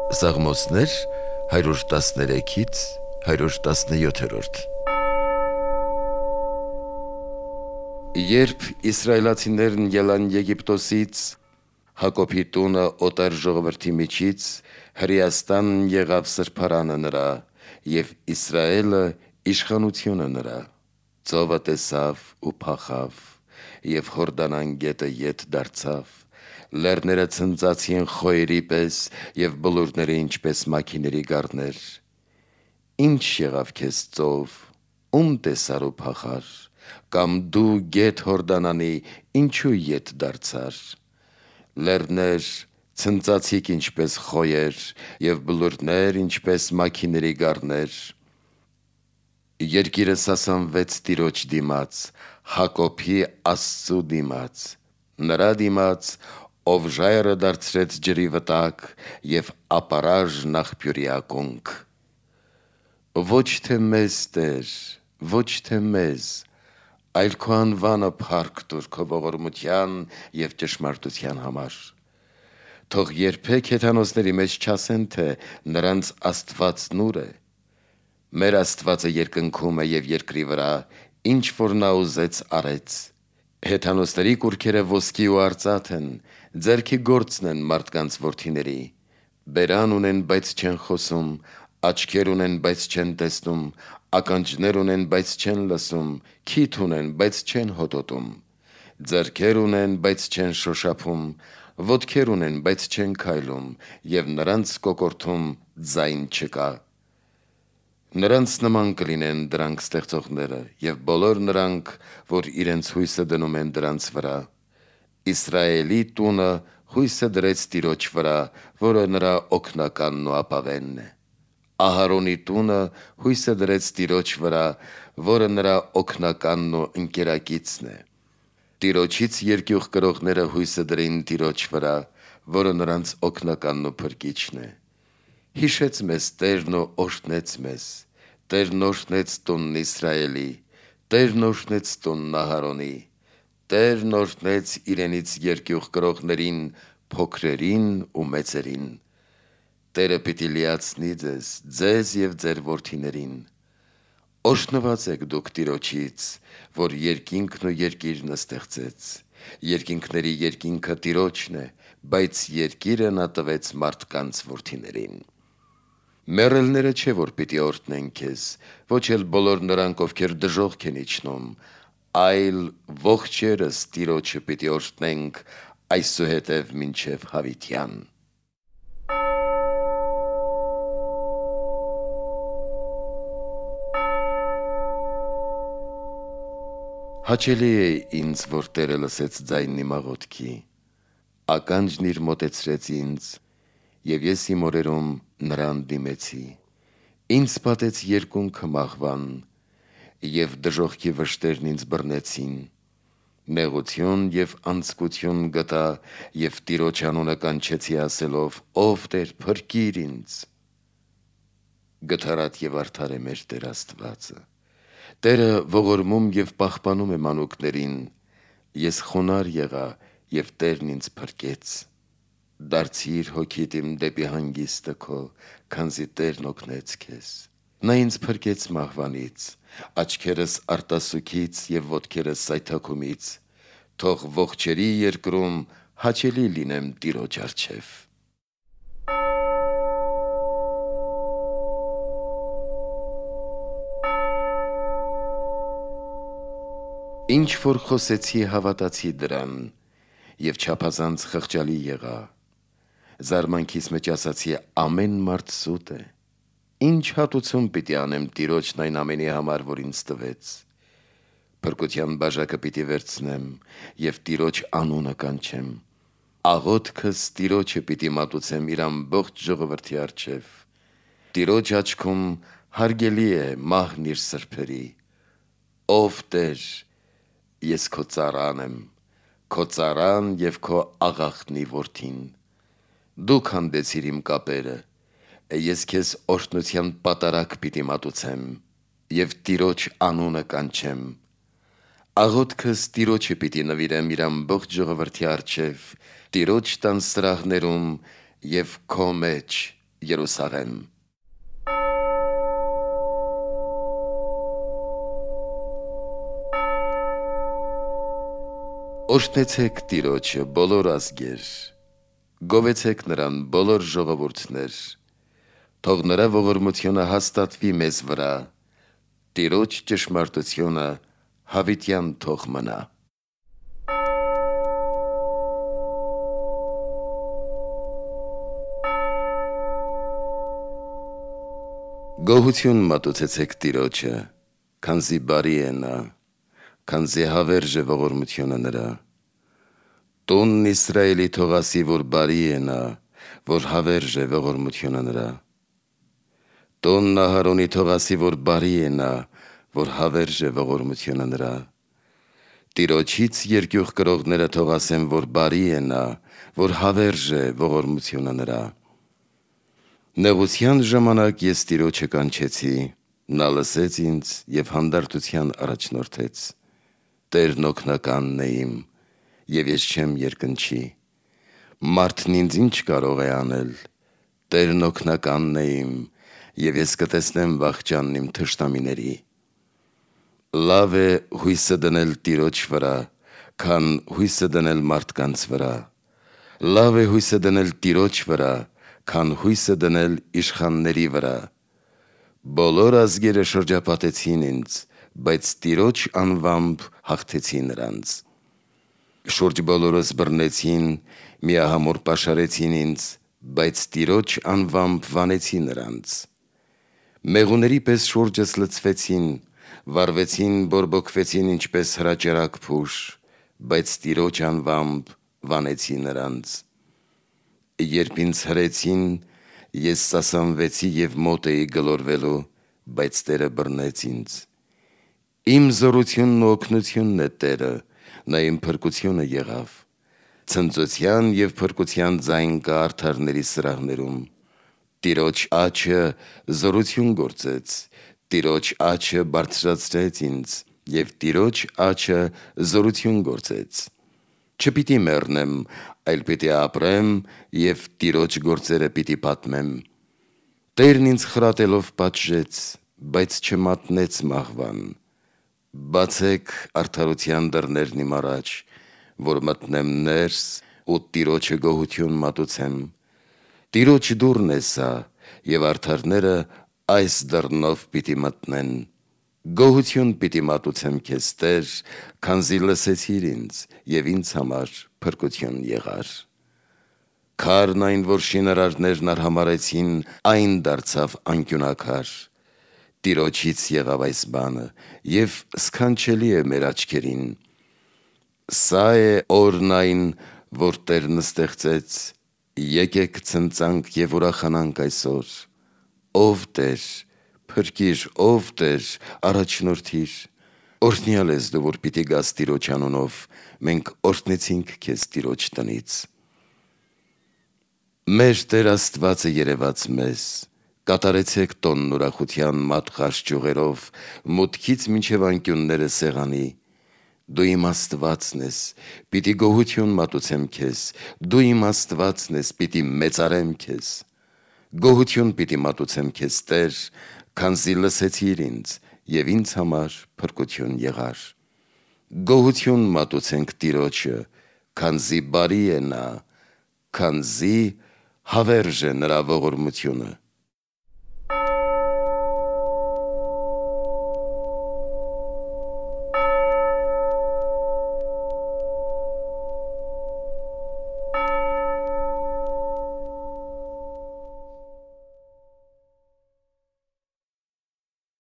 Սաղմոսներ 113-ից 117-րդ։ Երբ իսրայելացիներն ելան Եգիպտոսից, Հակոբի տունը օտար ժողովրդի միջից Հրեաստան եղավ սրբարանը նրա, և Իսրայելը իշխանությունը նրա։ Ծովը տեսավ ու փախավ, և Հորդանան գետը ետ դարձավ։ Լեռները ցնծացին խոյերի պես, և բլուրները ինչպես մաքիների գառներ։ Ինչ եղավ քեզ ծով, ում տեսար ու փախար, կամ դու գետ Հորդանանի ինչու ետ դարձար։ Լեռներ ցնծացիք ինչպես խոյեր, և բլուրներ ինչպես մաքիների գառներ։ Երկիրը սասանվեց Տիրոջ դիմաց, Հակոբի Աստծու դիմաց, նրա դիմաց, ով ժայռը դարձրեց ջրի վտակ և ապարաժն աղբյուրի ակունք։ Ոչ թե մեզ, Տեր, ոչ թե մեզ, այլ քո անվանը փառք տուր քո ողորմության և ճշմարտության համար։ Թող երբեք հեթանոսների մեջ չասեն, թե նրանց Աստվածն ուր է։ Մեր Աստվածը երկնքում է և երկրի վրա, ինչ որ նա ուզեց արեց։ Հեթանոսների կուռքերը ոսկի ու արծաթ են, ձեռքի գործն են մարդկանց որդիների։ Բերան ունեն, բայց չեն խոսում, աչքեր ունեն, բայց չեն տեսնում, ականջներ ունեն, բայց չեն լսում, քիթ ունեն, բայց չեն հոտոտում։ Ձեռքեր ունեն, բայց չեն շոշափում, ոտքեր ունեն, բայց չեն քայլում, և նրանց կոկորդում ձայն չկա։ Նրանց նման կլինեն դրանք ստեղծողները և բոլոր նրանք, որ իրենց հույսը դնում են դրանց վրա։ Իսրայելի տունը հույսը դրեց Տիրոջ վրա, որը նրա օգնականն ու ապավենն է։ Ահարոնի տունը հույսը դրեց Տիրոջ վրա, որը նրա օգնականն ու ընկերակիցն է։ Տիրոջից երկյուղ կրողները հույսը դրին Տիրոջ վրա, որը նրանց օգնականն ու փրկիչն է։ Հիշեց մեզ Տերն ու օրհնեց մեզ։ Տերն օրհնեց տունն Իսրայելի, Տերն օրհնեց տունն Ահարոնի։ Տերն օրհնեց իրենից երկյուղ կրողներին, փոքրերին ու մեծերին։ Տերը պիտի լիացնի ձեզ և ձեր որդիներին։ Օրհնված եք դուք Տիրոջից, որ երկինքն ու երկիրն ստեղծեց։ Երկինքների երկինքը Տիրոջն է, բայց երկիրը նա տվեց մարդկանց որդիներին։ Մեռելները չէ, որ պիտի օրհնեն քեզ, ոչ էլ բոլոր նրանք, ովքեր դժոխք են իջնում, այլ ողջերս Տիրոջը պիտի օրհնենք այսուհետև մինչև հավիտյան։ Հաճելի է ինձ, որ Տերը լսեց ձայնն իմ աղոթքի, ականջն իր մոտեցրեց ինձ, և ես իմ օրերում նրան դիմեցի։ Ինձ պատեց երկունքը մահվան, և դժոխքի վշտերն ինձ բռնեցին։ Նեղություն և անձկություն գտա, և Տիրոջ անունը կանչեցի ասելով. «Ով Տեր, փրկիր ինձ»։ Գթառատ և արդար է մեր Տեր Աստվածը։ Տերը ողորմում և պահպանում է մանուկներին։ Ես խոնարհ եղա, և Տերն ինձ փրկեց։ Դարձի՛ր հոգիդ իմ դեպի հանգիստը քո, քանզի Տերն օգնեց քեզ։ Նա ինձ փրկեց մահվանից, աչքերս արտասուքից և ոտքերս սայթաքումից։ Թող ողջերի երկրում հաճելի լինեմ Տիրոջ առջև։ Ինչ որ խոսեցի, հավատացի դրան, և չափազանց խղճալի եղա։ Զարմանքիս մեջ ասացի. ամեն մարդ սուտ է։ Ինչ հատուցում պիտի անեմ Տիրոջն այն ամենի համար, որ ինձ տվեց։ Փրկության բաժակը պիտի վերցնեմ և Տիրոջ անունը կանչեմ։ Աղոթքս Տիրոջը պիտի մատուցեմ իր ամբողջ ժողովրդի առջև։ Տիրոջ աչքում հարգելի է մահն իր սրբերի։ Ով Տեր, ես քո ծառան եմ, քո ծառան և քո աղախնի որդին։ Դու քանդեցիր իմ կապերը, ես քեզ օրհնության պատարագ պիտի մատուցեմ և Տիրոջ անունը կանչեմ։ Աղոթքս Տիրոջը պիտի նվիրեմ իր ամբողջ ժողովրդի առջև, Տիրոջ տան սրահներում և քո մեջ, Երուսաղեմ։ Օրհնեցեք Տիրոջը բոլոր ազգեր, գովեցեք նրան բոլոր ժողովուրդներ, թող նրա ողորմությունը հաստատվի մեզ վրա, Տիրոջ ճշմարտությունը հավիտյան թող մնա։ Գոհություն մատուցեցեք Տիրոջը, քանզի բարի է նա, քանզի հավերժ է ողորմությունը նրա։ Տունն Իսրայելի թող ասի, որ բարի է նա, որ հավերժ է ողորմությունը նրա։ Տունն Ահարոնի թող ասի, որ բարի է նա, որ հավերժ է ողորմությունը նրա։ Տիրոջից երկյուղ կրողները թող ասեն, որ բարի է նա, որ հավերժ է ողորմությունը նրա։ Նեղության ժամանակ ես Տիրոջը կանչեցի, նա լսեց ինձ և հանդարտության առաջնորդեց։ Տերն օգնականն է իմ, և ես չեմ երկնչի։ Մարդն ինձ ինչ կարող է անել, Տերն օգնականն է իմ, և ես կտեսնեմ վախճանն իմ թշնամիների։ Լավ է հույսը դնել Տիրոջ վրա, քան հույսը դնել մարդկանց վրա։ Լավ է հույսը դնել Տիրոջ վրա, քան հույսը դնել իշխանների վրա։ Բոլոր ազգերը շրջապատեցին ինձ, բայց Տիրոջ անվամբ հաղթեցի նրանց։ Շուրջ բոլորս բռնեցին, միահամուռ պաշարեցին ինձ, բայց Տիրոջ անվամբ վանեցի նրանց։ Մեղուների պես շուրջս լցվեցին, վառվեցին, բորբոքվեցին ինչպես հրաճարակ փուշ, բայց Տիրոջ անվամբ վանեցի նրանց։ Երբ ինձ հրեցին, ես սասանվեցի և մոտ էի գլորվելու, բայց Տերը բռնեց ինձ։ Իմ զորությունն ու օգնությունն է Տերը, նա իմ փրկությունը եղավ։ Ցնծության և փրկության ձայն կա արդարների սրահներում։ Տիրոջ աջը զորություն գործեց, Տիրոջ աջը բարձրացրեց ինձ, և Տիրոջ աջը զորություն գործեց։ Չպիտի մեռնեմ, այլ պիտի ապրեմ և Տիրոջ գործերը պիտի պատմեմ։ Տերն ինձ խրատելով պատժեց, բայց չմատնեց մահվան։ Բացեք արդարության դռներն իմ առաջ, որ մտնեմ ներս ու Տիրոջը գոհություն մատուցեմ։ Տիրոջ դուռն է սա, և արդարները այս դռնով պիտի մտնեն։ Գոհություն պիտի մատուցեմ քեզ, Տեր, քանզի լսեցիր ինձ և ինձ համար փրկություն եղար։ Քարն այն, որ շինարարներն արհամարհեցին, այն դարձավ անկյունակար։ Տիրոջից եղավ այս բանը, և սքանչելի է մեր աչքերին։ Սա է օրն այն, որ Տերն ստեղծեց, եկեք ցնծանք և ուրախանանք այսօր։ Ով Տեր, փրկիր, ով Տեր, առաջնորդիր։ Օրհնյալ ես դու, որ պիտի գաս Տիրոջ անունով, մենք օրհնեցինք քեզ Տիրոջ տնից։ Մեր Տեր Աստվածը երևաց մեզ, կատարեցեք տոնն ուրախության մատղաշ ճյուղերով, մուտքից մինչև անկյունները սեղանի։ Դու իմ Աստվածն ես, պիտի գոհություն մատուցեմ քեզ, դու իմ Աստվածն ես, պիտի մեծարեմ քեզ։ Գոհություն պիտի մատուցեմ քեզ, Տեր, քանզի լսեցիր ինձ, և ինձ համար փրկություն եղար։ Գոհություն մատուցենք Տիրոջը, քանզի բարի է նա, քանզի հավերժ է նրա ողորմությունը։